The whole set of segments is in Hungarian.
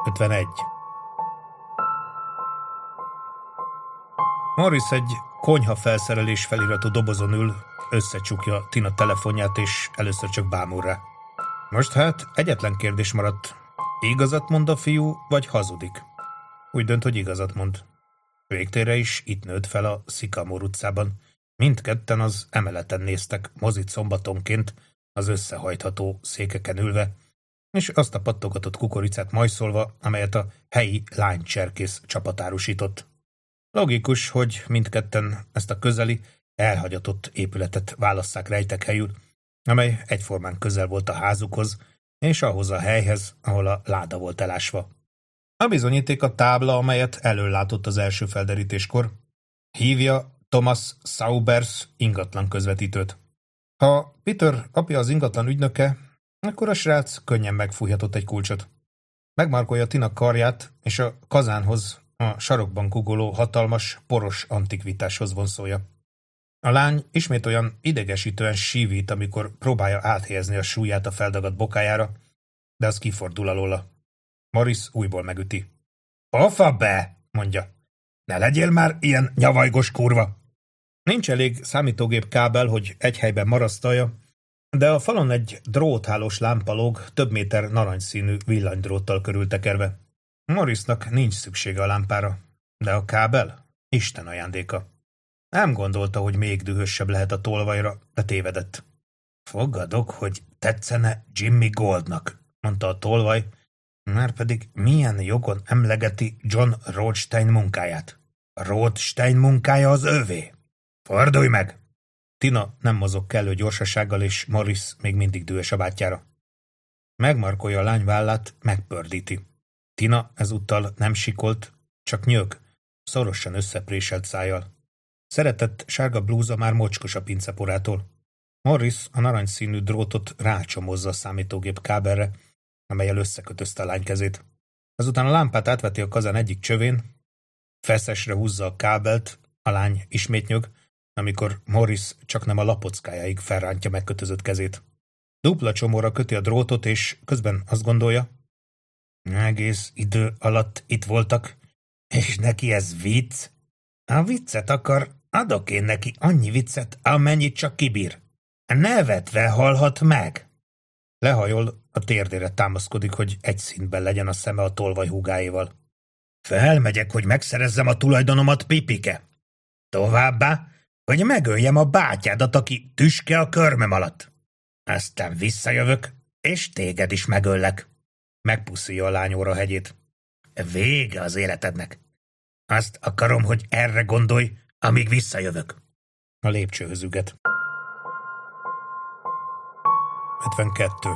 51. Morris egy konyha felszerelés feliratú dobozon ül, összecsukja Tina telefonját, és először csak bámul rá. Most hát egyetlen kérdés maradt. Igazat mond a fiú, vagy hazudik? Úgy dönt, hogy igazat mond. Végtére is itt nőtt fel a Sycamore utcában. Mindketten az emeleten néztek mozit szombatonként, az összehajtható székeken ülve, és azt a pattogatott kukoricát majszolva, amelyet a helyi lánycserkész csapat árusított. Logikus, hogy mindketten ezt a közeli, elhagyatott épületet válasszák rejtekhelyül, amely egyformán közel volt a házukhoz, és ahhoz a helyhez, ahol a láda volt elásva. A bizonyíték a tábla, amelyet előlátott az első felderítéskor. Hívja Thomas Saubers ingatlan közvetítőt. Ha Peter apja az ingatlan ügynöke, akkor a srác könnyen megfújhatott egy kulcsot. Megmarkolja Tina karját, és a kazánhoz, a sarokban kugoló hatalmas, poros antikvitáshoz vonszolja. A lány ismét olyan idegesítően sívít, amikor próbálja áthelyezni a súlyát a feldagadt bokájára, de az kifordul alóla. Morris újból megüti. Ofa be, mondja. Ne legyél már ilyen nyavajgos kurva. Nincs elég számítógép kábel, hogy egy helyben marasztalja, de a falon egy dróthálós lámpa lóg, több méter narancsszínű villanydróttal körültekerve. Morrisnak nincs szüksége a lámpára, de a kábel Isten ajándéka. Nem gondolta, hogy még dühösebb lehet a tolvajra, de tévedett. Fogadok, hogy tetszene Jimmy Goldnak, mondta a tolvaj, márpedig milyen jogon emlegeti John Rothstein munkáját. Rothstein munkája az övé. Fordulj meg! Tina nem mozog kellő gyorsasággal, és Morris még mindig dühös a bátyjára. Megmarkolja a lány vállát, megpördíti. Tina ezúttal nem sikolt, csak nyög, szorosan összepréselt szájjal. Szeretett sárga blúza már mocskos a pinceporától. Morris a narancsszínű drótot rácsomozza a számítógép kábelre, amellyel összekötözte a lány kezét. Azután a lámpát átveti a kazán egyik csövén, feszesre húzza a kábelt, a lány ismét nyög, amikor Morris csaknem a lapockájáig felrántja megkötözött kezét. Dupla csomóra köti a drótot, és közben azt gondolja, egész idő alatt itt voltak, és neki ez vicc. A viccet akar, adok én neki annyi viccet, amennyit csak kibír. Nevetve halhat meg. Lehajol, a térdére támaszkodik, hogy egy szintben legyen a szeme a tolvaj húgáéval. Felmegyek, hogy megszerezzem a tulajdonomat, Pipike. Továbbá, hogy megöljem a bátyádat, aki tüske a körmem alatt. Aztán visszajövök, és téged is megöllek. Megpuszilja a lány orrahegyét. Vége az életednek. Azt akarom, hogy erre gondolj, amíg visszajövök. A lépcsőhöz üget. 52.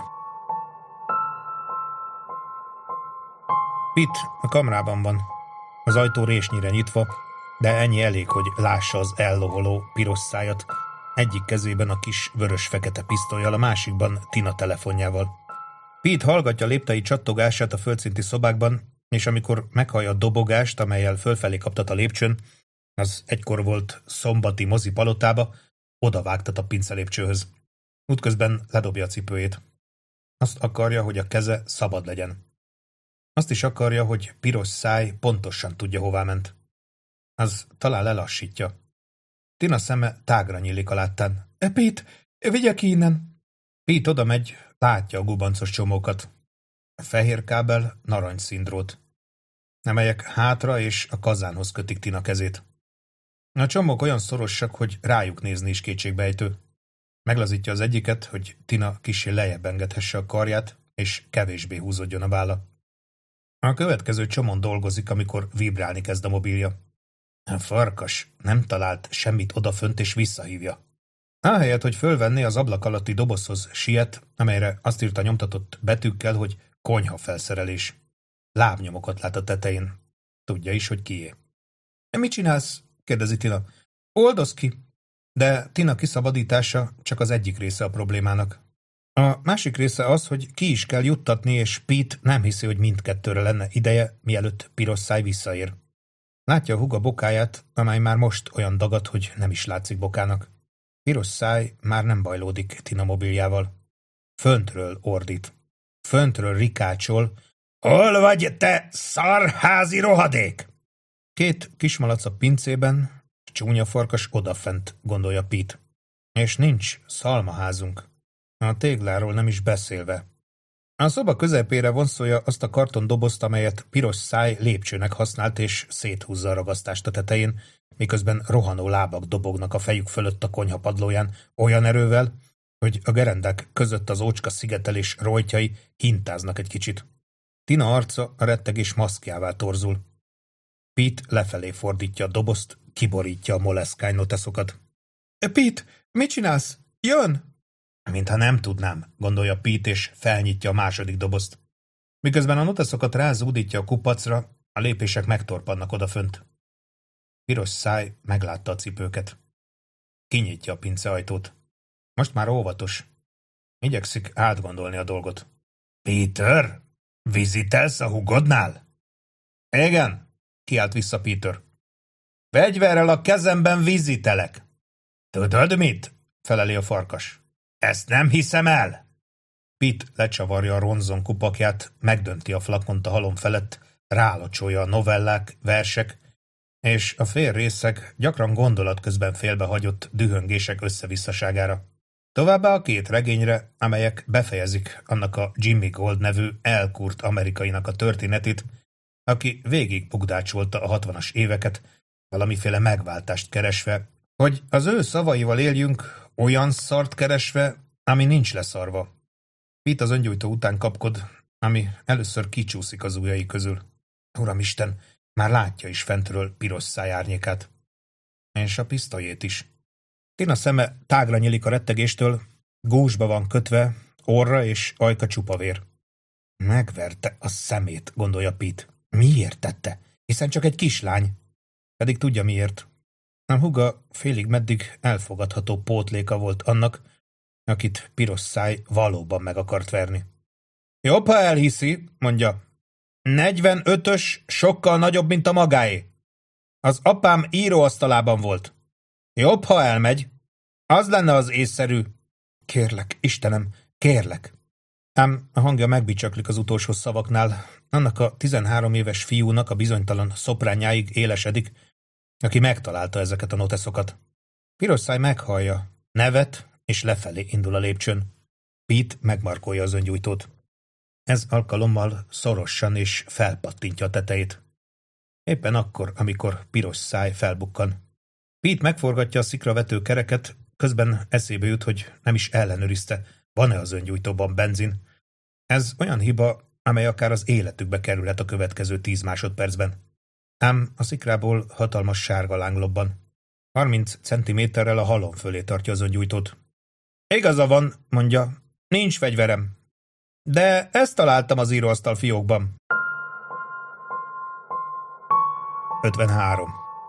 Pitt a kamrában van. Az ajtó résnyire nyitva, de ennyi elég, hogy lássa az elloholó piros szájat, egyik kezében a kis vörös-fekete pisztollyal, a másikban Tina telefonjával. Pitt hallgatja léptei csattogását a földszinti szobákban, és amikor meghallja a dobogást, amellyel fölfelé kaptat a lépcsőn, az egykor volt szombati mozi palotába, odavágtat a pincelépcsőhöz. Útközben ledobja a cipőjét. Azt akarja, hogy a keze szabad legyen. Azt is akarja, hogy piros száj pontosan tudja, hová ment. Az talán lelassítja. Tina szeme tágra nyílik a láttán. Pete, vigye ki innen! Pete oda megy, látja a gubancos csomókat. A fehér kábel narancsszíndrót, amelyek hátra és a kazánhoz kötik Tina kezét. A csomók olyan szorosak, hogy rájuk nézni is kétségbejtő. Meglazítja az egyiket, hogy Tina kissé lejjebb engedhesse a karját, és kevésbé húzódjon a válla. A következő csomón dolgozik, amikor vibrálni kezd a mobilja. A farkas nem talált semmit odafönt, és visszahívja. Ahelyett, hogy fölvenné, az ablak alatti dobozhoz siet, amelyre azt írta nyomtatott betűkkel, hogy konyha felszerelés. Lábnyomokat lát a tetején. Tudja is, hogy kié. Mit csinálsz? Kérdezi Tina. Oldozz ki! De Tina kiszabadítása csak az egyik része a problémának. A másik része az, hogy ki is kell juttatni, és Pete nem hiszi, hogy mindkettőre lenne ideje, mielőtt piros száj visszaér. Látja a húga bokáját, amely már most olyan dagadt, hogy nem is látszik bokának. Piros száj már nem bajlódik Tina mobiljával. Föntről ordít. Föntről rikácsol, Hol vagy, te szarházi rohadék? Két kismalac a pincében, csúnya farkas odafent, gondolja Pete. És nincs szalmaházunk. A tégláról nem is beszélve. A szoba közepére vonszolja azt a kartondobozt, amelyet piros száj lépcsőnek használt, és széthúzza a ragasztást a tetején, miközben rohanó lábak dobognak a fejük fölött a konyha padlóján olyan erővel, hogy a gerendák között az ócska szigetelés rojtjai hintáznak egy kicsit. Tina arca a rettegés maszkjává torzul. Pete lefelé fordítja a dobozt, kiborítja a moleszkány noteszokat. Pete, mit csinálsz? Jön! Mintha nem tudnám, gondolja Pete, és felnyitja a második dobozt. Miközben a noteszokat rázúdítja a kupacra, a lépések megtorpannak odafönt. Piros száj meglátta a cipőket. Kinyitja a pinceajtót. Most már óvatos. Igyekszik átgondolni a dolgot. Peter, vizitelsz a hugodnál? Igen, kiált vissza Peter. Fegyverrel a kezemben vizitelek. Tudod mit? Feleli a farkas. Ezt nem hiszem el! Pete lecsavarja a ronzon kupakját, megdönti a flakont a halom felett, rálocsolja a novellák, versek, és a félrészeg gyakran gondolat közben félbehagyott dühöngések összevisszaságára. Továbbá a két regényre, amelyek befejezik annak a Jimmy Gold nevű elkúrt amerikainak a történetét, aki végig bugdácsolta a 60-as éveket, valamiféle megváltást keresve, hogy az ő szavaival éljünk, olyan szart keresve, ami nincs leszarva. Pete az öngyújtó után kapkod, ami először kicsúszik az ujjai közül. Uramisten, már látja is fentről piros száj árnyékát. És a pisztolyét is. Tina szeme tágra nyílik a rettegéstől, gúzsba van kötve, orra és ajka csupa vér. Megverte a szemét, gondolja Pete. Miért tette? Hiszen csak egy kislány. Pedig tudja miért. A húga félig meddig elfogadható pótléka volt annak, akit piros száj valóban meg akart verni. Jobb, ha elhiszi, mondja. 45-ös sokkal nagyobb, mint a magáé. Az apám íróasztalában volt. Jobb, ha elmegy. Az lenne az észszerű. Kérlek, Istenem, kérlek. Ám a hangja megbicsaklik az utolsó szavaknál, annak a 13 éves fiúnak a bizonytalan szopránjáig élesedik, aki megtalálta ezeket a noteszokat. Piros száj meghallja, nevet, és lefelé indul a lépcsőn. Pete megmarkolja az öngyújtót. Ez alkalommal szorosan és felpattintja a tetejét. Éppen akkor, amikor piros száj felbukkan. Pete megforgatja a szikravető kereket, közben eszébe jut, hogy nem is ellenőrizte, van-e az öngyújtóban benzin. Ez olyan hiba, amely akár az életükbe kerülhet a következő 10 másodpercben. Ám a szikrából hatalmas sárga láng lobban. 30 centiméterrel a halom fölé tartja az öngyújtót. Igaza van, mondja, nincs fegyverem. De ezt találtam az íróasztal fiókban. 53.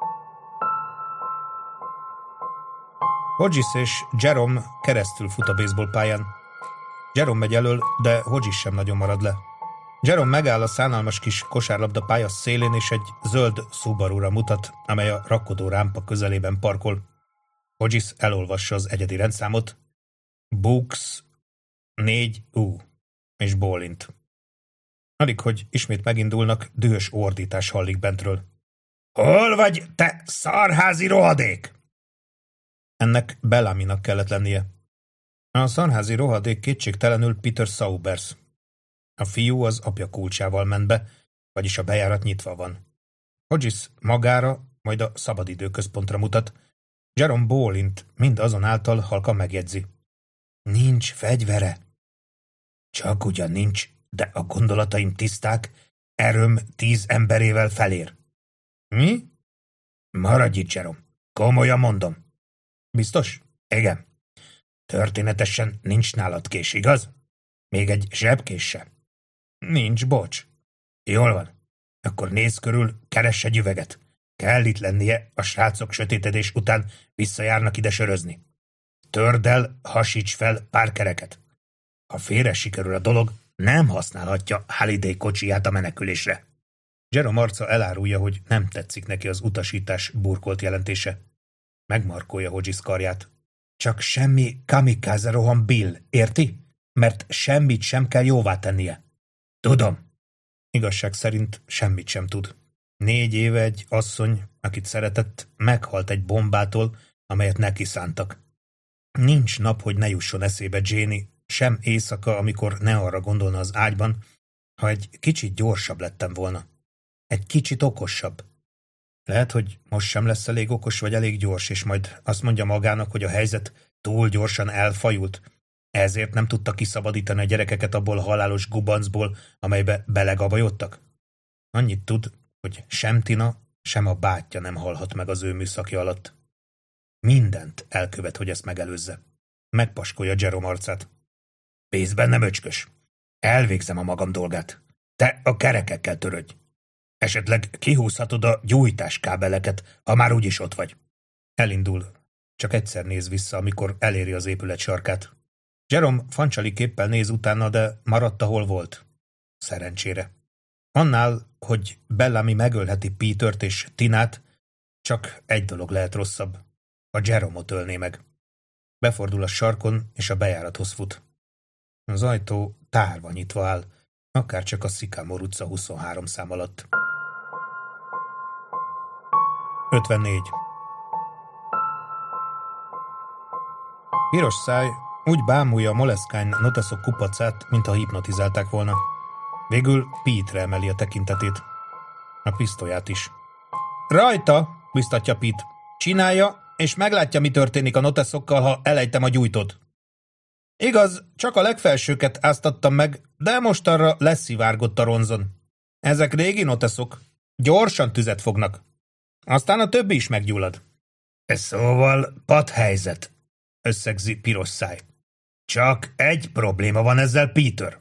Hodges és Jerome keresztül fut a baseballpályán. Jerome megy elől, de Hodges sem nagyon marad le. Jerome megáll a szánalmas kis kosárlabda pálya szélén, és egy zöld Subaru-ra mutat, amely a rakodó rámpa közelében parkol. Hodges elolvassa az egyedi rendszámot. Books 4U, és bólint. Alig, hogy ismét megindulnak, dühös ordítás hallik bentről. Hol vagy, te szarházi rohadék? Ennek Bellaminak kellett lennie. A szarházi rohadék kétségtelenül Peter Saubers. A fiú az apja kulcsával ment be, vagyis a bejárat nyitva van. Hodges magára, majd a szabadidőközpontra mutat. Jerome bólint, mind azonáltal halkan megjegyzi. Nincs fegyvere. Csak ugyan nincs, de a gondolataim tiszták, erőm 10 emberével felér. Mi? Maradj itt, Jerome. Komolyan mondom. Biztos? Igen. Történetesen nincs nálad kés, igaz? Még egy zsebkés sem. Nincs, bocs. Jól van. Akkor nézz körül, keress egy üveget. Kell itt lennie, a srácok sötétedés után visszajárnak ide sörözni. Törd el, hasíts fel pár kereket. Ha félre sikerül a dolog, nem használhatja Halliday kocsiját a menekülésre. Jerome arca elárulja, hogy nem tetszik neki az utasítás burkolt jelentése. Megmarkolja Hodges karját. Csak semmi kamikaze roham Bill, érti? Mert semmit sem kell jóvá tennie. Tudom. Igazság szerint semmit sem tud. 4 éve egy asszony, akit szeretett, meghalt egy bombától, amelyet neki szántak. Nincs nap, hogy ne jusson eszébe Janie, sem éjszaka, amikor ne arra gondolna az ágyban, ha egy kicsit gyorsabb lettem volna. Egy kicsit okosabb. Lehet, hogy most sem lesz elég okos vagy elég gyors, és majd azt mondja magának, hogy a helyzet túl gyorsan elfajult. Ezért nem tudta kiszabadítani a gyerekeket abból a halálos gubancból, amelybe belegabajodtak. Annyit tud, hogy sem Tina, sem a bátyja nem halhat meg az ő műszaki alatt. Mindent elkövet, hogy ezt megelőzze. Megpaskolja Jerome arcát. Bízz bennem, öcskös. Elvégzem a magam dolgát. Te a kerekekkel törődj. Esetleg kihúzhatod a gyújtáskábeleket, ha már úgyis ott vagy. Elindul. Csak egyszer néz vissza, amikor eléri az épület sarkát. Jerome fancsali képpel néz utána, de maradt, ahol volt. Szerencsére. Annál, hogy Bellamy megölheti Petert és Tinát, csak egy dolog lehet rosszabb. A Jerome-ot ölné meg. Befordul a sarkon, és a bejárathoz fut. Az ajtó tárva nyitva áll, akárcsak a Sycamore utca 23 szám alatt. 54. Piros száj úgy bámulja a Moleskine noteszok kupacát, mintha hipnotizálták volna. Végül Pete-re emeli a tekintetét. A pisztolyát is. Rajta, biztatja Pete. Csinálja, és meglátja, mi történik a noteszokkal, ha elejtem a gyújtót. Igaz, csak a legfelsőket áztattam meg, de mostanra leszivárgott a ronzon. Ezek régi noteszok. Gyorsan tüzet fognak. Aztán a többi is meggyullad. Szóval padhelyzet, összegzi piros száj. Csak egy probléma van ezzel, Peter.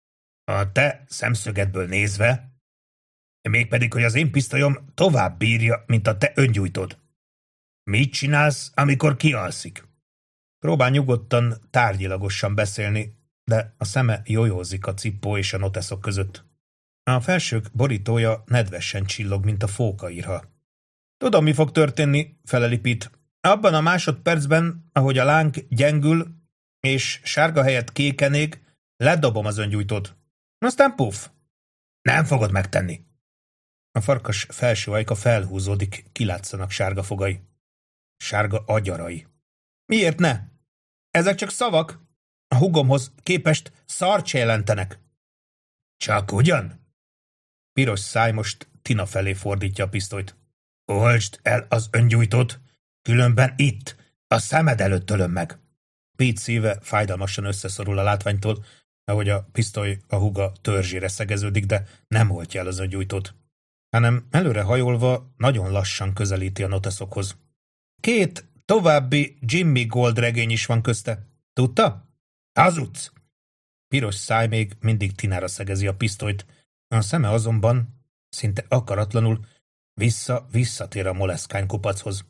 A te szemszögedből nézve, mégpedig, hogy az én pisztolyom tovább bírja, mint a te öngyújtód. Mit csinálsz, amikor kialszik? Próbál nyugodtan, tárgyilagosan beszélni, de a szeme jojózik a cippó és a noteszok között. A felsők borítója nedvesen csillog, mint a fókaírha. Tudom, mi fog történni, feleli Pete. Abban a másodpercben, ahogy a láng gyengül, és sárga helyett kéken ég, ledobom az öngyújtót. Aztán puff. Nem fogod megtenni. A farkas felső ajka felhúzódik, kilátszanak sárga fogai. Sárga agyarai. Miért ne? Ezek csak szavak. A húgomhoz képest szart se jelentenek. Csak ugyan? Piros száj most Tina felé fordítja a pisztolyt. Oltsd el az öngyújtót, különben itt, a szemed előtt ölöm meg. Pete szíve fájdalmasan összeszorul a látványtól, ahogy a pisztoly a húga törzsére szegeződik, de nem oltja el az öngyújtót, hanem előre hajolva nagyon lassan közelíti a noteszokhoz. 2 további Jimmy Gold regény is van közte. Tudta? Hazudsz! Piros száj még mindig Tinára szegezi a pisztolyt, a szeme azonban, szinte akaratlanul, visszatér a Moleskine kupachoz.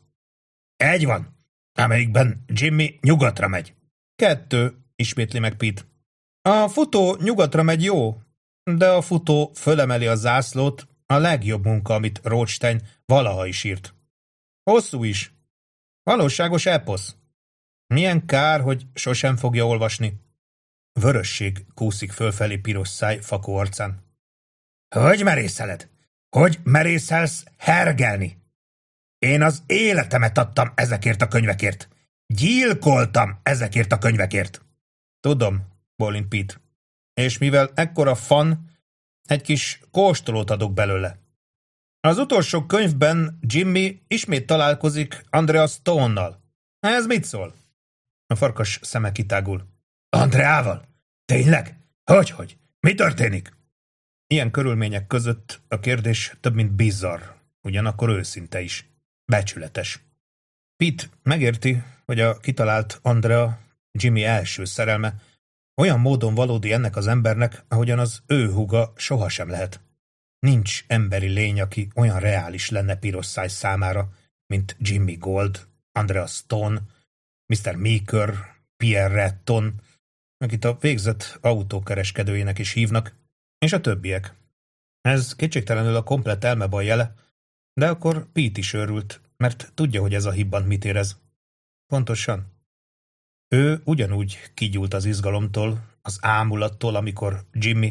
1 van, amelyikben Jimmy nyugatra megy. 2, ismétli meg Pete. A futó nyugatra megy, jó, de a futó fölemeli a zászlót, a legjobb munka, amit Rothstein valaha is írt. Hosszú is. Valóságos eposz. Milyen kár, hogy sosem fogja olvasni. Vörösség kúszik fölfelé piros száj fakó arcán. Hogy merészeled? Hogy merészelsz hergelni? Én az életemet adtam ezekért a könyvekért. Gyilkoltam ezekért a könyvekért. Tudom, bólint Pete. És mivel ekkora fan, egy kis kóstolót adok belőle. Az utolsó könyvben Jimmy ismét találkozik Andrea Stone-nal. Ez mit szól? A farkas szeme kitágul. Andreával? Tényleg? Hogy? Mi történik? Ilyen körülmények között a kérdés több mint bizarr, ugyanakkor őszinte is. Becsületes. Pete megérti, hogy a kitalált Andrea, Jimmy első szerelme, olyan módon valódi ennek az embernek, ahogyan az ő húga sohasem lehet. Nincs emberi lény, aki olyan reális lenne piros száj számára, mint Jimmy Gold, Andrea Stone, Mr. Meeker, Pierre Retton, akit a végzett autókereskedőjének is hívnak, és a többiek. Ez kétségtelenül a komplett elmebaj jele, de akkor Pete is őrült, mert tudja, hogy ez a hibbant mit érez. Pontosan. Ő ugyanúgy kigyúlt az izgalomtól, az ámulattól, amikor Jimmy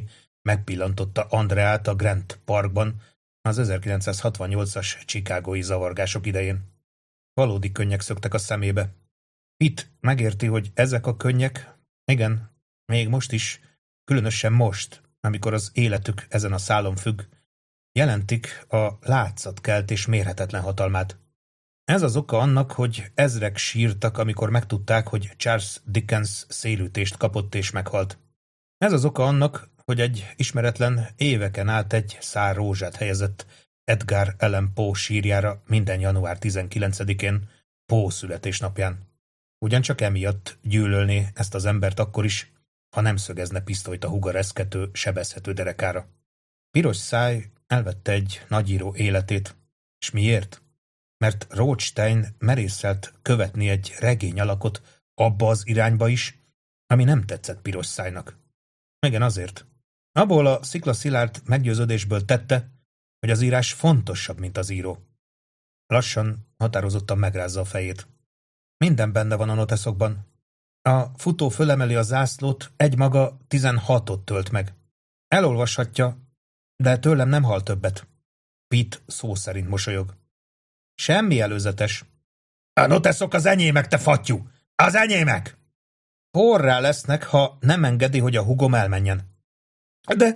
megpillantotta Andreát a Grant Parkban az 1968-as chicagói zavargások idején. Valódi könnyek szöktek a szemébe. Pitt megérti, hogy ezek a könnyek, igen, még most is, különösen most, amikor az életük ezen a szálon függ, jelentik a látszatkeltés mérhetetlen hatalmát. Ez az oka annak, hogy ezrek sírtak, amikor megtudták, hogy Charles Dickens szélütést kapott és meghalt. Ez az oka annak, hogy egy ismeretlen éveken át egy szár rózsát helyezett Edgar Allan Poe sírjára minden január 19-én, Poe születésnapján. Ugyancsak emiatt gyűlölné ezt az embert akkor is, ha nem szögezne pisztolyt a húga reszkető, sebezhető derekára. Piros száj elvette egy nagyíró életét. És miért? Mert Rothstein merészelt követni egy regény alakot abba az irányba is, ami nem tetszett Piros szájnak. Igen, azért. Abból a sziklaszilárd meggyőződésből tette, hogy az írás fontosabb, mint az író. Lassan, határozottan megrázza a fejét. Minden benne van a noteszokban. A futó fölemeli a zászlót, egymaga 16-ot tölt meg. Elolvashatja, de tőlem nem hal többet. Pitt szó szerint mosolyog. Semmi előzetes. A noteszok az enyémek, te fattyú! Az enyémek! Porrá lesznek, ha nem engedi, hogy a húgom elmenjen. De,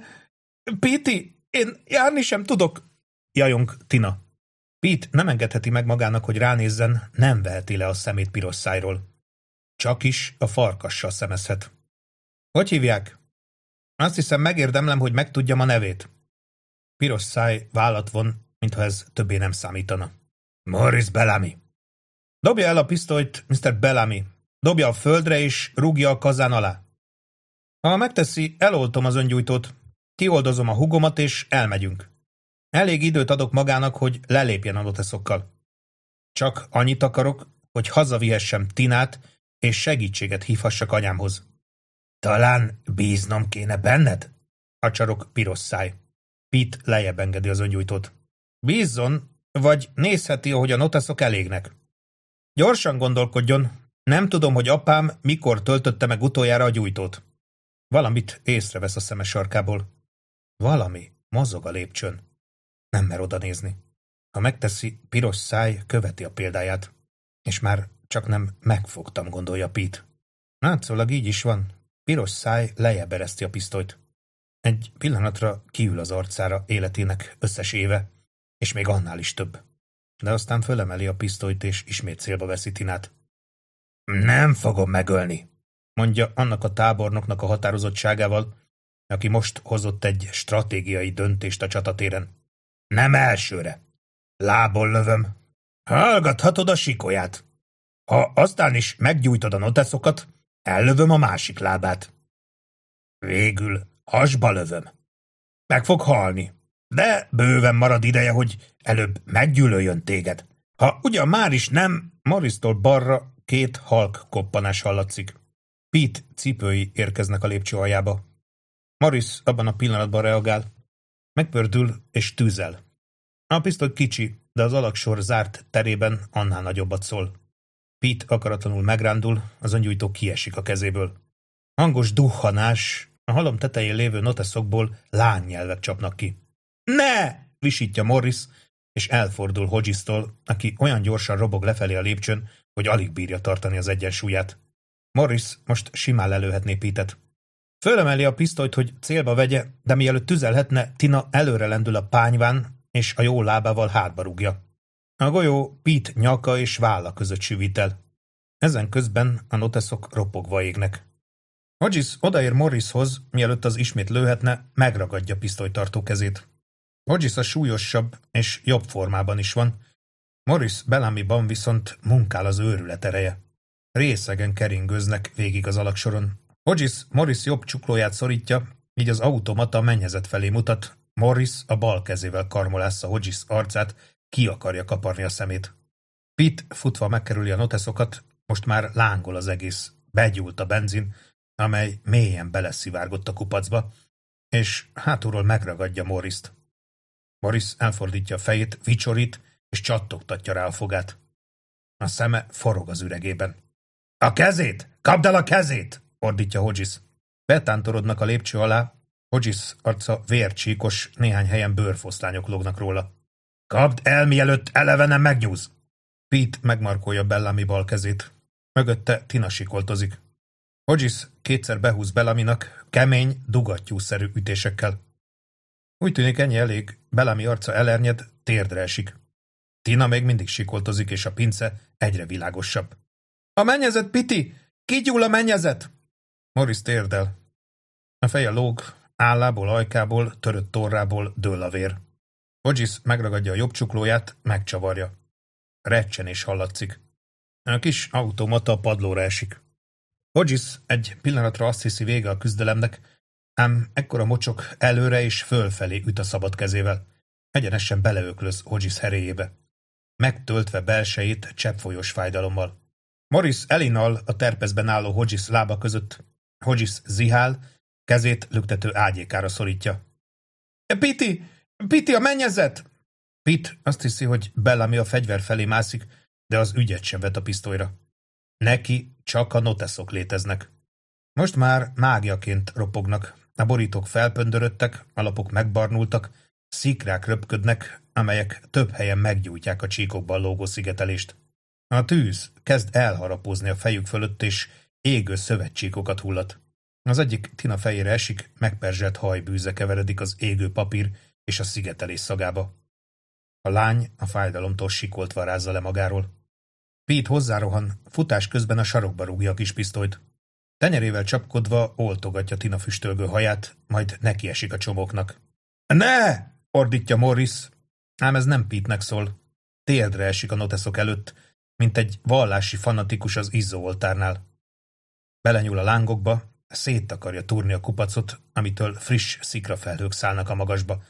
Piti, én járni sem tudok, jajong Tina. Pete nem engedheti meg magának, hogy ránézzen, nem veheti le a szemét piros szájról. Csak is a farkassal szemezhet. Hogy hívják? Azt hiszem, megérdemlem, hogy megtudjam a nevét. Piros száj vállat von, mintha ez többé nem számítana. Maurice Bellamy. Dobja el a pisztolyt, Mr. Bellamy. Dobja a földre és rúgja a kazán alá. Ha megteszi, eloltom az öngyújtót. Kioldozom a húgomat és elmegyünk. Elég időt adok magának, hogy lelépjen a noteszokkal. Csak annyit akarok, hogy hazavihessem Tinát, és segítséget hívhassak anyámhoz. Talán bíznom kéne benned? Hacsarok piros száj. Pete lejjebb engedi az öngyújtót. Bízzon, vagy nézheti, ahogy a noteszok elégnek. Gyorsan gondolkodjon, nem tudom, hogy apám mikor töltötte meg utoljára a gyújtót. Valamit észrevesz a szeme sarkából. Valami mozog a lépcsőn. Nem mer oda nézni. Ha megteszi, piros száj követi a példáját. És már csak nem megfogtam, gondolja Pete. Látszólag így is van. Piros száj lejjebb ereszti a pisztolyt. Egy pillanatra kiül az arcára életének összes éve, és még annál is több. De aztán fölemeli a pisztolyt, és ismét célba veszi Tinát. Nem fogom megölni, mondja annak a tábornoknak a határozottságával, aki most hozott egy stratégiai döntést a csatatéren. Nem elsőre. Lából lövöm. Hallgathatod a sikolyát. Ha aztán is meggyújtod a noteszokat, ellövöm a másik lábát. Végül hasba lövöm. Meg fog halni, de bőven marad ideje, hogy előbb meggyűlöljön téged. Ha ugyan már is nem, Morris-tól balra 2 halk koppanás hallatszik. Pete cipői érkeznek a lépcső aljába. Morris abban a pillanatban reagál. Megpördül és tűzel. A pisztoly kicsi, de az alaksor zárt terében annál nagyobbat szól. Pete akaratlanul megrándul, az öngyújtó kiesik a kezéből. Hangos duhanás, a halom tetején lévő noteszokból lánynyelvek csapnak ki. Ne! Visítja Morris, és elfordul Hodges-tól, aki olyan gyorsan robog lefelé a lépcsőn, hogy alig bírja tartani az egyensúlyát. Morris most simán lelőhetné Pete-et. Fölemeli a pisztolyt, hogy célba vegye, de mielőtt tüzelhetne, Tina előre lendül a pányván, és a jó lábával hátba rúgja. A golyó Pete nyaka és válla között süvít el. Ezen közben a noteszok ropogva égnek. Hodges odaér Morrishoz, mielőtt az ismét lőhetne, megragadja pisztolytartó kezét. Hodges a súlyosabb és jobb formában is van. Morris Bellamyban viszont munkál az őrület ereje. Részegen keringőznek végig az alaksoron. Hodges Morris jobb csuklóját szorítja, így az automata mennyezet felé mutat. Morris a bal kezével karmolásza Hodges arcát, ki akarja kaparni a szemét. Pete futva megkerüli a noteszokat, most már lángol az egész. Begyúlt a benzin, amely mélyen beleszivárgott a kupacba, és hátulról megragadja Morrist. Morris elfordítja a fejét, vicsorít, és csattogtatja rá a fogát. A szeme forog az üregében. A kezét! Kapd el a kezét! Ordítja Hodges. Betántorodnak a lépcső alá, Hodges arca vércsíkos, néhány helyen bőrfoszlányok lógnak róla. Kapd el, mielőtt elevenen megnyúz! Pete megmarkolja Bellamy bal kezét. Mögötte Tina sikoltozik. Hodges kétszer behúz Bellaminak kemény, dugattyúszerű ütésekkel. Úgy tűnik, ennyi elég, Bellamy arca elernyed, térdre esik. Tina még mindig sikoltozik, és a pince egyre világosabb. A mennyezet, Piti! Kigyúl a mennyezet! Morris térdel. A feje lóg, állából, ajkából, törött torrából dől a vér. Hodges megragadja a jobb csuklóját, megcsavarja. Recsenés hallatszik. A kis automata a padlóra esik. Hodges egy pillanatra azt hiszi, vége a küzdelemnek, ám ekkora mocsok előre és fölfelé üt a szabad kezével. Egyenesen beleöklöz Hodges heréjébe. Megtöltve belsejét cseppfolyós fájdalommal. Morris elinal a terpezben álló Hodges lába között. Hodges zihál, kezét lüktető ágyékára szorítja. Piti, a mennyezet! Pete azt hiszi, hogy Bellamy a fegyver felé mászik, de az ügyet sem vet a pisztolyra. Neki csak a noteszok léteznek. Most már mágiaként ropognak, a borítók felpöndörödtek, a lapok megbarnultak, szikrák röpködnek, amelyek több helyen meggyújtják a csíkokban lógó szigetelést. A tűz kezd elharapózni a fejük fölött, és égő szövetcsíkokat hullat. Az egyik Tina fejére esik, megperzselt hajbűze keveredik az égő papír és a szigetelés szagába. A lány a fájdalomtól sikoltva rázza le magáról. Pete hozzárohan, futás közben a sarokba rúgja a kis pisztolyt. Tenyerével csapkodva oltogatja Tina füstölgő haját, majd nekiesik a csomóknak. Ne! Ordítja Morris. Ám ez nem Pete-nek szól. Térdre esik a noteszok előtt, mint egy vallási fanatikus az izzóoltárnál. Belenyúl a lángokba, széttakarja túrni a kupacot, amitől friss szikrafelhők szállnak a magasba.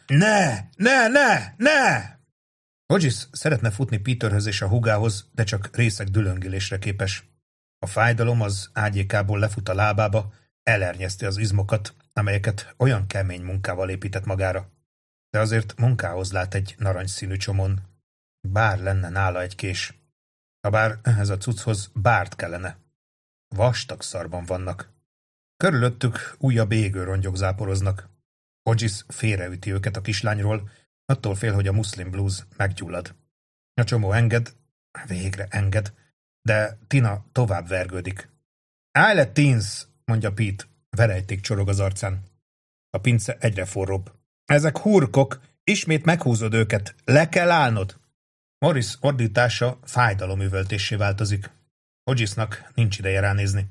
Ne! Hodges szeretne futni Peterhöz és a húgához, de csak részeg dülöngélésre képes. A fájdalom az ágyékából lefut a lábába, elernyezti az izmokat, amelyeket olyan kemény munkával épített magára. De azért munkához lát egy narancsszínű csomón. Bár lenne nála egy kés. Habár ehhez a cucchoz bárt kellene. Vastag szarban vannak. Körülöttük újabb égőrongyok záporoznak. Hodges félreüti őket a kislányról, attól fél, hogy a muszlim blues meggyullad. A csomó enged, végre enged, de Tina tovább vergődik. Állj le, teens, mondja Pete, verejték csorog az arcán. A pince egyre forróbb. Ezek hurkok, ismét meghúzod őket, le kell állnod. Morris ordítása fájdalomüvöltéssé változik. Hodgesnak nincs ideje ránézni.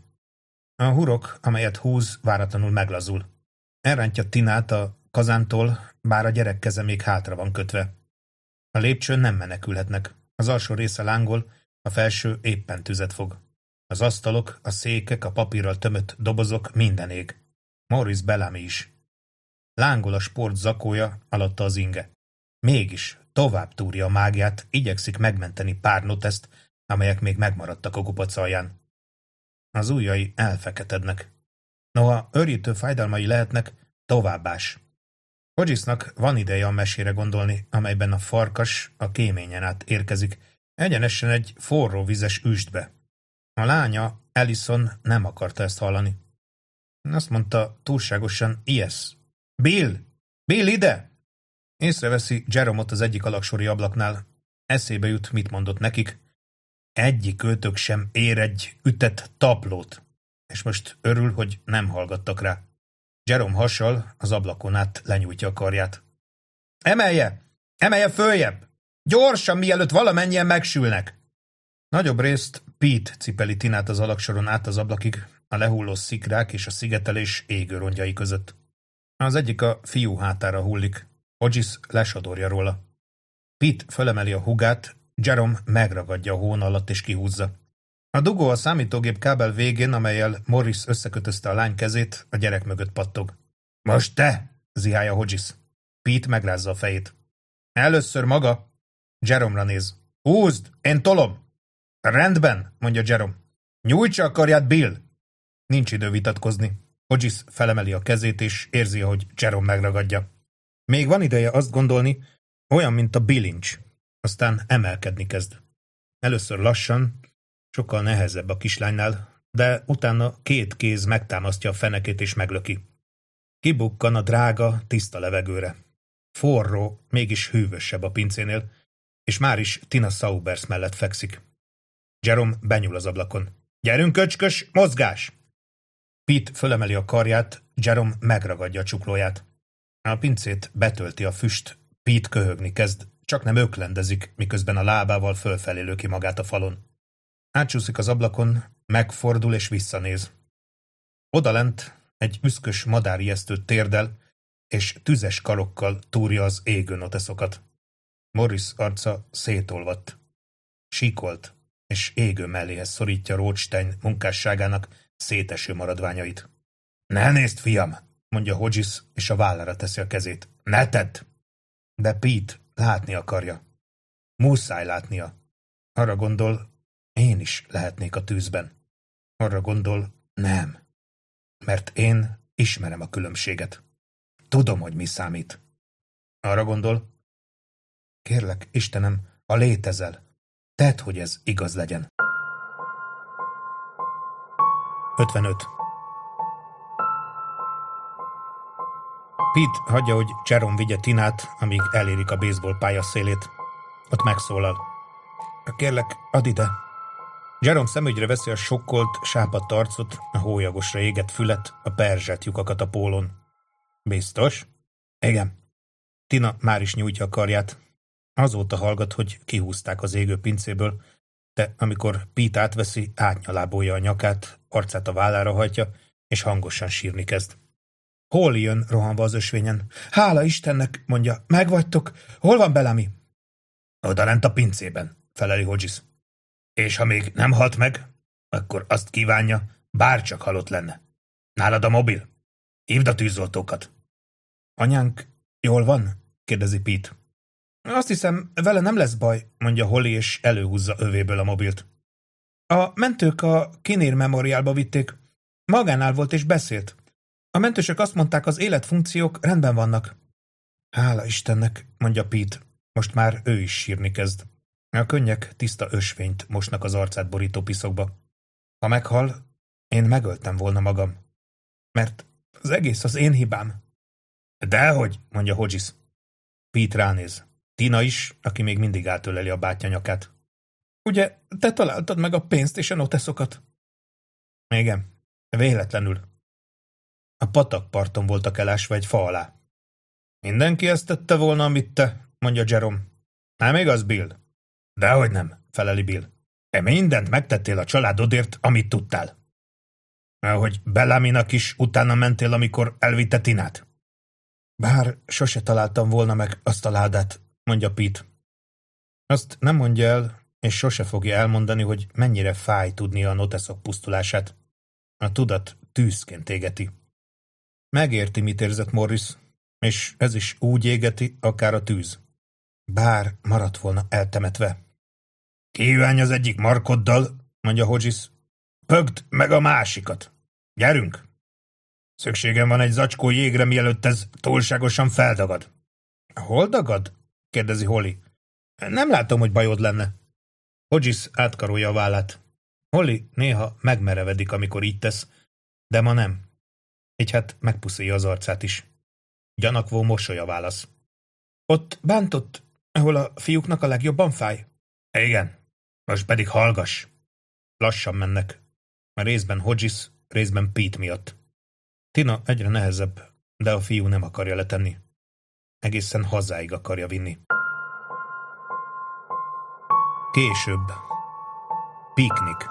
A hurok, amelyet húz, váratlanul meglazul. Elrántja Tinát a kazántól, bár a gyerek keze még hátra van kötve. A lépcsőn nem menekülhetnek. Az alsó része lángol, a felső éppen tüzet fog. Az asztalok, a székek, a papírral tömött dobozok, minden ég. Morris Bellamy is. Lángol a sport zakója, alatta az inge. Mégis tovább túrja a mágiát, igyekszik megmenteni pár noteszt, amelyek még megmaradtak a kupac alján. Az ujjai elfeketednek. Noha örjítő fájdalmai lehetnek, továbbás. Hodgesnak van ideje a mesére gondolni, amelyben a farkas a kéményen át érkezik, egyenesen egy forró vizes üstbe. A lánya, Allison nem akarta ezt hallani. Azt mondta túlságosan ijesz. Bill! Bill, ide! Észreveszi Jeromot az egyik alaksori ablaknál. Eszébe jut, mit mondott nekik. Egyik őtök sem ér egy ütett taplót. És most örül, hogy nem hallgattak rá. Jerome hassal az ablakon át lenyújtja a karját. Emelje! Emelje följebb! Gyorsan, mielőtt valamennyien megsülnek! Nagyobb részt Pete cipeli Tinát az alaksoron át az ablakig, a lehulló szikrák és a szigetelés égő rongyai között. Az egyik a fiú hátára hullik. Hodges lesodorja róla. Pete fölemeli a hugát, Jerome megragadja a hón alatt és kihúzza. A dugó a számítógép kábel végén, amellyel Morris összekötözte a lány kezét, a gyerek mögött pattog. Most te! Zihálja Hodges. Pete megrázza a fejét. Először maga. Jerome-ra néz. Húzd, én tolom! Rendben, mondja Jerome. Nyújtsa a karját, Bill! Nincs idő vitatkozni. Hodges felemeli a kezét, és érzi, hogy Jerome megragadja. Még van ideje azt gondolni, olyan, mint a bilincs. Aztán emelkedni kezd. Először lassan, sokkal nehezebb a kislánynál, de utána két kéz megtámasztja a fenekét és meglöki. Kibukkan a drága, tiszta levegőre. Forró, mégis hűvösebb a pincénél, és már is Tina Saubers mellett fekszik. Jerome benyúl az ablakon. Gyerünk, köcskös, mozgás! Pete fölemeli a karját, Jerome megragadja a csuklóját. A pincét betölti a füst, Pete köhögni kezd, csak nem öklendezik, miközben a lábával fölfelé löki magát a falon. Átsúszik az ablakon, megfordul és visszanéz. Odalent egy üszkös madárijesztő térdel, és tüzes karokkal túrja az égő noteszokat. Morris arca szétolvadt. Síkolt, és égő melléhez szorítja Rothstein munkásságának széteső maradványait. Ne nézd, fiam, mondja Hodges, és a vállára teszi a kezét. Ne tedd! De Pete látni akarja. Muszáj látnia. Arra gondol, én is lehetnék a tűzben. Arra gondol, nem. Mert én ismerem a különbséget. Tudom, hogy mi számít. Arra gondol, kérlek, Istenem, ha létezel, tedd, hogy ez igaz legyen. 55. Pete hagyja, hogy Jerome vigye Tinát, amíg elérik a baseball pálya szélét. Ott megszólal. Kérlek, add ide. Jerome szemügyre veszi a sokkolt, sápadt arcot, a hólyagosra égett fület, a perzselt lyukakat a pólón. Biztos? Igen. Tina már is nyújtja a karját. Azóta hallgat, hogy kihúzták az égő pincéből, de amikor Pete átveszi, átnyalábolja a nyakát, arcát a vállára hajtja, és hangosan sírni kezd. Hol jön rohanva az ösvényen? Hála Istennek, mondja, megvagytok, hol van Bellamy? Odalent a pincében, feleli Hodges. És ha még nem halt meg, akkor azt kívánja, bárcsak halott lenne. Nálad a mobil? Hívd a tűzoltókat. Anyánk jól van? kérdezi Pete. Azt hiszem, vele nem lesz baj, mondja Holly, és előhúzza övéből a mobilt. A mentők a Kinnear Memorialba vitték. Magánál volt és beszélt. A mentősök azt mondták, az életfunkciók rendben vannak. Hála Istennek, mondja Pete. Most már ő is sírni kezd. A könnyek tiszta ösvényt mosnak az arcát borító piszokba. Ha meghal, én megöltem volna magam. Mert az egész az én hibám. Dehogy, mondja Hodges. Pete ránéz. Tina is, aki még mindig átöleli a bátyja nyakát. Ugye, te találtad meg a pénzt és a noteszokat? Igen, véletlenül. A patakparton voltak elásva egy fa alá. Mindenki ezt tette volna, amit te, mondja Jerome. Nem igaz, Bill? Dehogy nem, feleli Bill. Te mindent megtettél a családodért, amit tudtál. Ahogy Bellaminak is utána mentél, amikor elvitte Tinát. Bár sose találtam volna meg azt a ládát, mondja Pete. Azt nem mondja el, és sose fogja elmondani, hogy mennyire fáj tudnia a noteszok pusztulását. A tudat tűzként égeti. Megérti, mit érzett Morris, és ez is úgy égeti, akár a tűz. Bár maradt volna eltemetve. Kívánj az egyik markoddal, mondja Hodges. Pögd meg a másikat. Gyerünk! Szükségem van egy zacskó jégre, mielőtt ez túlságosan feldagad. Hol dagad? kérdezi Holly. Nem látom, hogy bajod lenne. Hodges átkarolja a vállát. Holly néha megmerevedik, amikor így tesz, de ma nem. Így hát megpuszilja az arcát is. Gyanakvó mosolya válasz. Ott bántott, ahol a fiúknak a legjobban fáj? Igen, most pedig hallgass. Lassan mennek. A részben Hodges, részben Pete miatt. Tina egyre nehezebb, de a fiú nem akarja letenni. Egészen hazáig akarja vinni. Később. Piknik.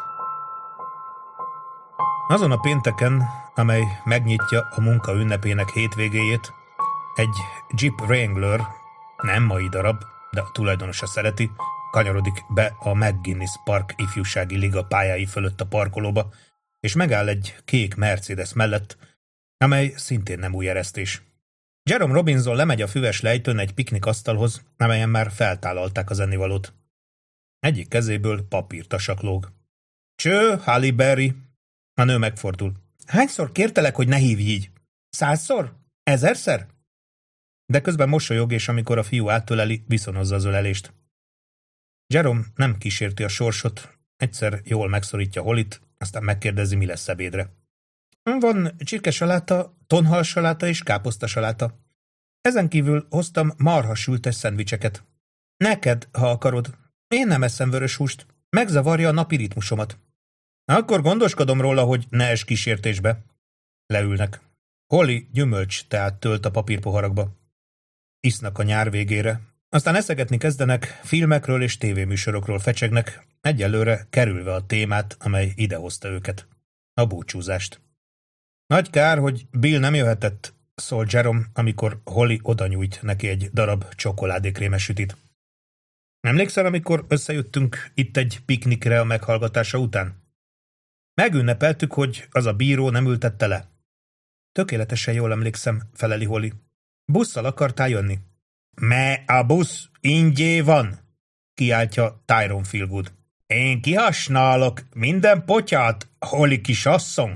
Azon a pénteken, amely megnyitja a munka ünnepének hétvégéjét, egy Jeep Wrangler, nem mai darab, de a tulajdonosa szereti, kanyarodik be a McGuinness Park ifjúsági liga pályái fölött a parkolóba, és megáll egy kék Mercedes mellett, amely szintén nem új eresztés. Jerome Robinson lemegy a füves lejtőn egy piknikasztalhoz, amelyen már feltállalták az ennivalót. Egyik kezéből papírtasak lóg. Cső, Halle Berry! A nő megfordul. Hányszor kértelek, hogy ne hívj így? 100-szor? 1000-szer? De közben mosolyog, és amikor a fiú áttöleli, viszonozza az ölelést. Jerome nem kísérti a sorsot, egyszer jól megszorítja Hollyt, aztán megkérdezi, mi lesz ebédre. Van csirkesaláta, tonhalsaláta és káposztasaláta. Ezen kívül hoztam marhasültes szendvicseket. Neked, ha akarod. Én nem eszem vörös húst. Megzavarja a napi ritmusomat. Akkor gondoskodom róla, hogy ne es kísértésbe. Leülnek. Holly gyümölcs teát tölt a papírpoharakba. Isznak a nyár végére. Aztán eszegetni kezdenek, filmekről és tévéműsorokról fecsegnek, egyelőre kerülve a témát, amely idehozta őket. A búcsúzást. Nagy kár, hogy Bill nem jöhetett, szól Jerome, amikor Holly odanyújt neki egy darab csokoládékrémes sütit. Emlékszel, amikor összejöttünk itt egy piknikre a meghallgatása után? Megünnepeltük, hogy az a bíró nem ültette le. Tökéletesen jól emlékszem, feleli Holly. Busszal akartál jönni? A busz ingyé van, kiáltja Tyrone Feelgood. Én kihasnálok minden potyát, Holly kisasszony.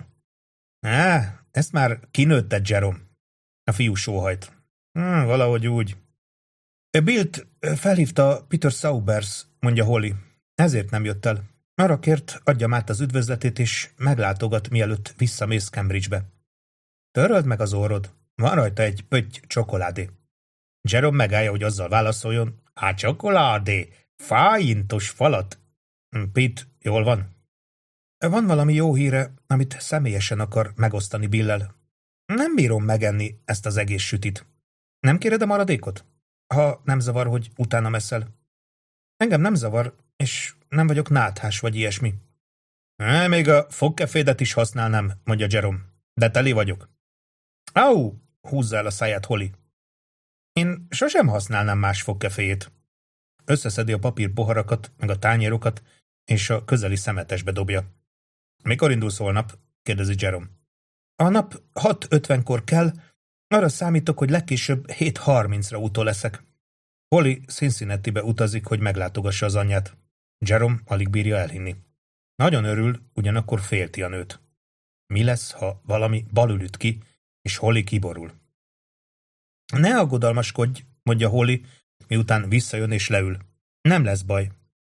Ezt már kinőtted, Jerome. A fiú sóhajt. Valahogy úgy. Billt felhívta Peter Saubers, mondja Holly. Ezért nem jött el. Arra kért, adjam át az üdvözletét, és meglátogat, mielőtt visszamész Cambridge-be. Töröld meg az orrod. Van rajta egy pötty csokoládé. Jerome megállja, hogy azzal válaszoljon. Csokoládé! Fájintos falat! Pete, jól van? Van valami jó híre, amit személyesen akar megosztani Bill-lel. Nem bírom megenni ezt az egész sütit. Nem kéred a maradékot? Ha nem zavar, hogy utána eszel. Engem nem zavar, és nem vagyok náthás vagy ilyesmi. Még a fogkefédet is használnám, mondja Jerome. De teli vagyok. Au! Húzza el a száját Holly. Én sosem használnám más fogkeféjét. Összeszedi a papírpoharakat, meg a tányérokat, és a közeli szemetesbe dobja. Mikor indulsz holnap? Kérdezi Jerome. A nap 6:50-kor kell, arra számítok, hogy legkésőbb 7:30-ra utol leszek. Holly Cincinnatibe utazik, hogy meglátogassa az anyját. Jerome alig bírja elhinni. Nagyon örül, ugyanakkor félti a nőt. Mi lesz, ha valami balul üt ki, és Holly kiborul? Ne aggodalmaskodj, mondja Holly, miután visszajön és leül. Nem lesz baj.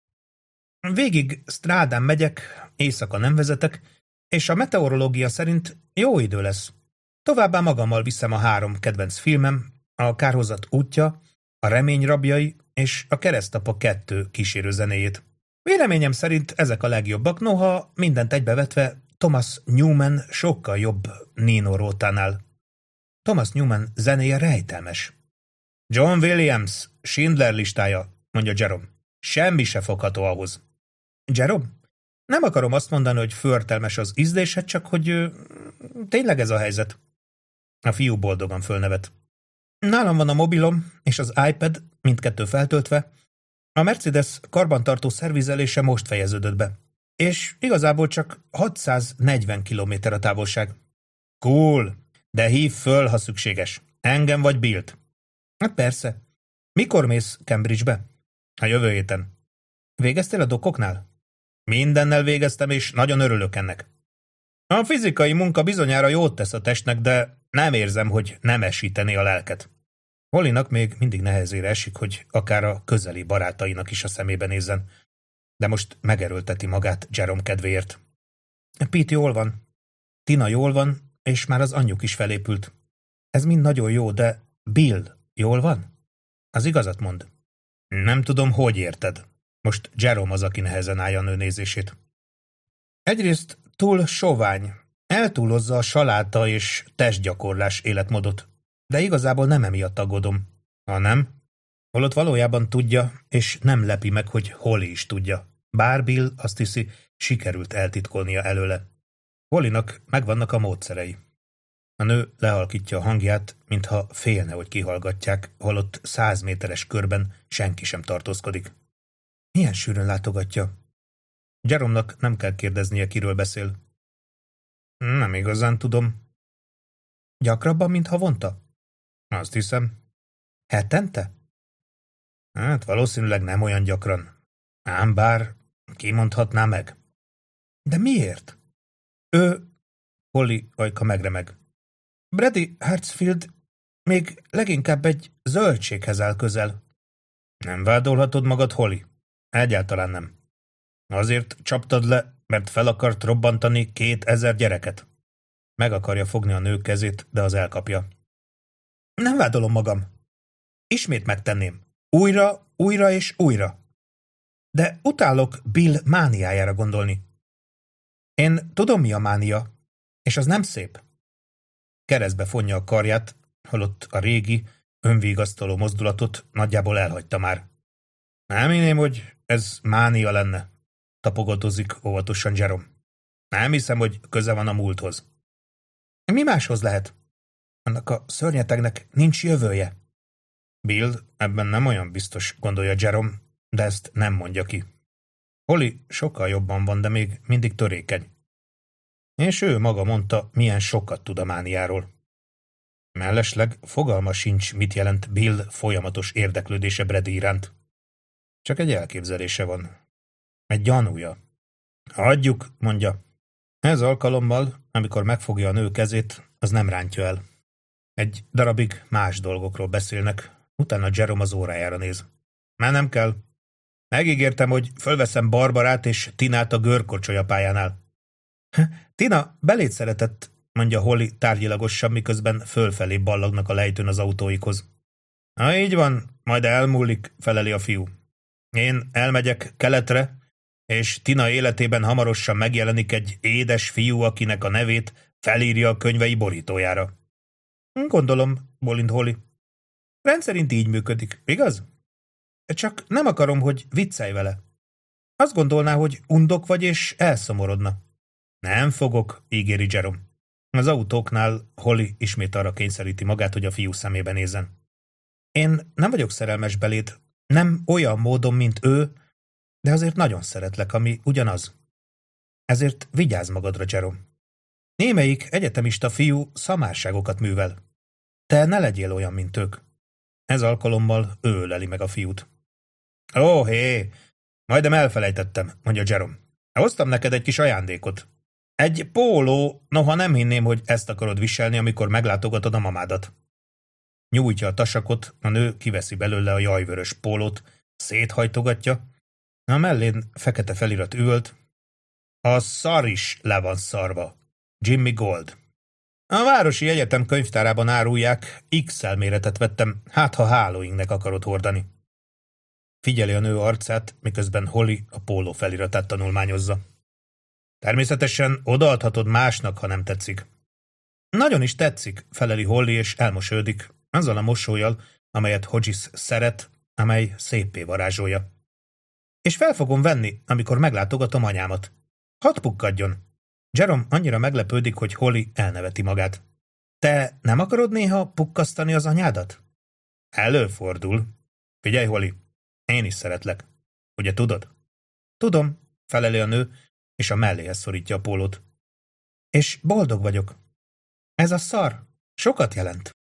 Végig strádán megyek, éjszaka nem vezetek, és a meteorológia szerint jó idő lesz. Továbbá magammal viszem a 3 kedvenc filmem, a Kárhozat útja, a Remény rabjai és a Keresztapa 2 kísérőzenéjét. Véleményem szerint ezek a legjobbak, noha mindent egybevetve Thomas Newman sokkal jobb Nino Rotánál. Thomas Newman zenéje rejtelmes. John Williams, Schindler listája, mondja Jerome. Semmi se fogható ahhoz. Jerome? Nem akarom azt mondani, hogy förtelmes az ízlésed, csak hogy tényleg ez a helyzet. A fiú boldogan fölnevet. Nálam van a mobilom és az iPad, mindkettő feltöltve. A Mercedes karbantartó szervizelése most fejeződött be. És igazából csak 640 kilométer a távolság. Cool, de hív föl, ha szükséges. Engem vagy Billt. Hát persze. Mikor mész Cambridge-be? A jövő héten. Végeztél a dokoknál? Mindennel végeztem, és nagyon örülök ennek. A fizikai munka bizonyára jót tesz a testnek, de nem érzem, hogy nem esíteni a lelket. Hollynak még mindig nehezére esik, hogy akár a közeli barátainak is a szemébe nézzen, de most megerőlteti magát Jerome kedvéért. Pete jól van, Tina jól van, és már az anyjuk is felépült. Ez mind nagyon jó, de Bill jól van? Az igazat mond. Nem tudom, hogy érted. Most Jerome az, aki nehezen állja a nő nézését. Egyrészt túl sovány, eltúlozza a saláta és testgyakorlás életmódot, de igazából nem emiatt aggódom. Ha nem, holott valójában tudja, és nem lepi meg, hogy Holly is tudja. Bár Bill azt hiszi, sikerült eltitkolnia előle. Hollynak megvannak a módszerei. A nő lehalkítja a hangját, mintha félne, hogy kihallgatják, holott 100 méteres körben senki sem tartózkodik. Milyen sűrűn látogatja? Jerome-nak nem kell kérdeznie, kiről beszél. Nem igazán tudom. Gyakrabban, mint havonta? Azt hiszem. Hetente? Hát valószínűleg nem olyan gyakran. Ám bár kimondhatná meg. De miért? Holly ajka megremeg. Brady Hartsfield még leginkább egy zöldséghez áll közel. Nem vádolhatod magad, Holly? Egyáltalán nem. Azért csaptad le, mert fel akart robbantani 2000 gyereket. Meg akarja fogni a nő kezét, de az elkapja. Nem vádolom magam. Ismét megtenném. Újra, újra és újra. De utálok Bill mániájára gondolni. Én tudom, mi a mánia, és az nem szép. Keresztbe fonja a karját, holott a régi, önvigasztaló mozdulatot nagyjából elhagyta már. Nem hinném, hogy ez mánia lenne, tapogatózik óvatosan Jerome. Nem hiszem, hogy köze van a múlthoz. Mi máshoz lehet? Annak a szörnyetegnek nincs jövője. Bill ebben nem olyan biztos, gondolja Jerome, de ezt nem mondja ki. Holly sokkal jobban van, de még mindig törékeny. És ő maga mondta, milyen sokat tud a mániáról. Mellesleg fogalma sincs, mit jelent Bill folyamatos érdeklődése Brady iránt. Csak egy elképzelése van. Egy gyanúja. Hagyjuk, mondja. Ez alkalommal, amikor megfogja a nő kezét, az nem rántja el. Egy darabig más dolgokról beszélnek, utána Jerome az órájára néz. Már nem kell. Megígértem, hogy fölveszem Barbarát és Tinát a görkorcsolyapályánál. Tina beléd szeretett, mondja Holly tárgyilagosan, miközben fölfelé ballagnak a lejtőn az autóikhoz. Na így van, majd elmúlik, feleli a fiú. Én elmegyek keletre, és Tina életében hamarosan megjelenik egy édes fiú, akinek a nevét felírja a könyvei borítójára. Gondolom, bólint Holly. Rendszerint így működik, igaz? Csak nem akarom, hogy viccelj vele. Azt gondolná, hogy undok vagy, és elszomorodna. Nem fogok, ígéri Jerome. Az autóknál Holly ismét arra kényszeríti magát, hogy a fiú szemébe nézzen. Én nem vagyok szerelmes beléd, nem olyan módon, mint ő, de azért nagyon szeretlek, ami ugyanaz. Ezért vigyázz magadra, Jerome. Némelyik egyetemista fiú szamárságokat művel. Te ne legyél olyan, mint ők. Ez alkalommal ő öleli meg a fiút. Ó, hé, majdnem elfelejtettem, mondja Jerome. Hoztam neked egy kis ajándékot. Egy póló, noha nem hinném, hogy ezt akarod viselni, amikor meglátogatod a mamádat. Nyújtja a tasakot, a nő kiveszi belőle a jajvörös pólót, széthajtogatja, a mellén fekete felirat üvölt. A szar is le van szarva. Jimmy Gold. A Városi Egyetem könyvtárában árulják, XL méretet vettem, hát ha Halloweennek akarod hordani. Figyeli a nő arcát, miközben Holly a póló feliratát tanulmányozza. Természetesen odaadhatod másnak, ha nem tetszik. Nagyon is tetszik, feleli Holly, és elmosődik, azzal a mosollyal, amelyet Hodges szeret, amely széppé varázsolja. És fel fogom venni, amikor meglátogatom anyámat. Hadd pukkadjon. Jerome annyira meglepődik, hogy Holly elneveti magát. Te nem akarod néha pukkasztani az anyádat? Előfordul. Figyelj, Holly, én is szeretlek. Ugye tudod? Tudom, feleli a nő, és a melléhez szorítja a pólót. És boldog vagyok. Ez a szar sokat jelent.